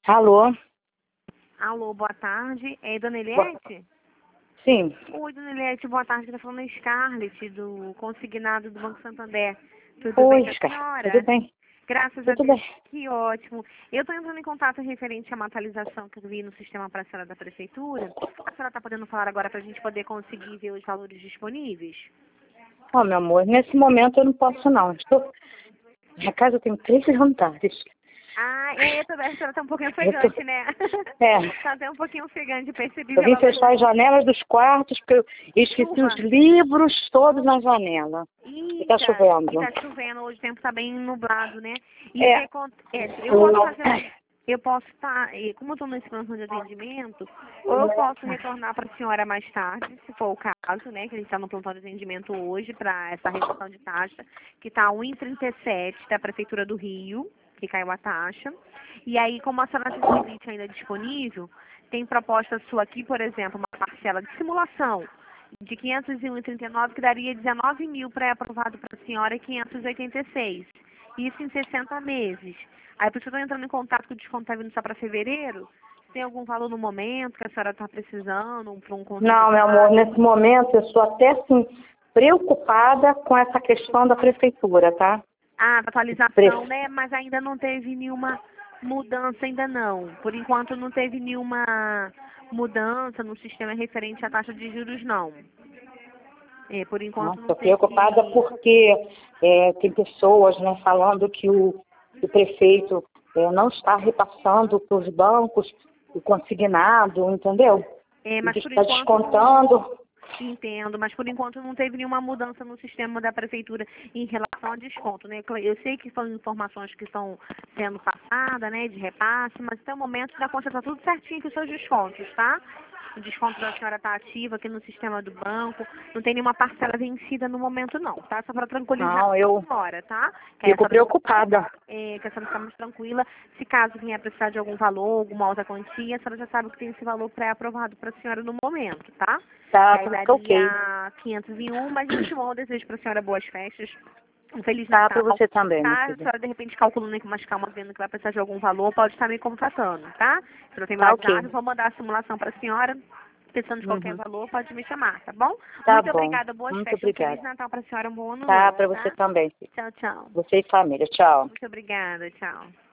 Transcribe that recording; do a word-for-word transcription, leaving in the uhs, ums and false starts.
Alô? Alô, boa tarde. É Dona Boa- Eliette? Sim. Oi, Dona Eliette, boa tarde. Está falando a Scarlett, do consignado do Banco Santander. Tudo bem Oi, com a Scar. senhora? Tudo bem? Graças a Tudo Deus, bem. que ótimo. Eu estou entrando em contato referente a uma atualização que eu vi no sistema para a senhora da Prefeitura. A senhora está podendo falar agora para a gente poder conseguir ver os valores disponíveis? Ó, meu amor, nesse momento eu não posso não. Estou... Minha casa tem três andares. Ah, é, também a senhora está um pouquinho Eu tô... ofegante, né? É. Está até um pouquinho ofegante, percebi Eu vim pela voz. fechar as janelas dos quartos, porque eu esqueci Chuva. os livros todos na janela. E tá Eita, chovendo. e tá chovendo, hoje o tempo tá bem nublado, né? E o É. que acontece? Eu posso fazer, eu posso estar, como eu estou nesse plano de atendimento, ou eu posso retornar para a senhora mais tarde, se for o caso, né? Que a gente está no plantão de atendimento hoje para essa redução de taxa, que está um e trinta e sete da Prefeitura do Rio, que caiu a taxa. E aí, como a senhora tem um limite ainda disponível, tem proposta sua aqui, por exemplo, uma parcela de simulação de quinhentos e um e trinta e nove, que daria dezenove mil pré-aprovado para a senhora e quinhentos e oitenta e seis. Isso em sessenta meses. Aí por isso eu estou entrando em contato com o desconto está vindo só para fevereiro. Tem algum valor no momento que a senhora está precisando para um Não, meu amor, consignado? nesse momento eu estou até assim preocupada com essa questão da prefeitura, tá? Ah, da atualização, Pre- né? Mas ainda não teve nenhuma mudança, ainda não. Por enquanto não teve nenhuma mudança no sistema referente à taxa de juros, não. É, por enquanto não Estou teve. preocupada porque é, tem pessoas, né, falando que o, o prefeito é, não está repassando para os bancos o consignado, entendeu? É, E mas que por está enquanto não. descontando. Entendo, mas por enquanto não teve nenhuma mudança no sistema da prefeitura em relação a desconto, né? Eu sei que são informações que estão sendo passadas, né, de repasse, mas até o momento da conta está tudo certinho com os seus descontos, tá? O desconto da senhora está ativo aqui no sistema do banco, não tem nenhuma parcela vencida no momento não, tá? Só para tranquilizar Não, eu a senhora, tá? Que aí a fico senhora preocupada. é, que a senhora ficar mais tranquila. Se caso venha precisar de algum valor, alguma outra quantia, a senhora já sabe que tem esse valor pré-aprovado para a senhora no momento, tá? Tá, Aí tá ok. daria quinhentos e um, mas de antemão eu desejo para a senhora boas festas, um Feliz Tá Natal, para você também, minha tá? A filha. senhora de repente calculando aí com mais calma, vendo que vai precisar de algum valor, pode estar me contatando, tá? Se não tem meu Tá ok. WhatsApp, vou mandar a simulação para a senhora. Precisando de qualquer Uhum. valor, pode me chamar, tá bom? Tá Muito bom. obrigada, boas Muito festas, um Feliz obrigada. Natal para a senhora, um bom ano Tá novo, para você tá? também, filha. Tchau, tchau. Você e família. Tchau. Muito obrigada, tchau.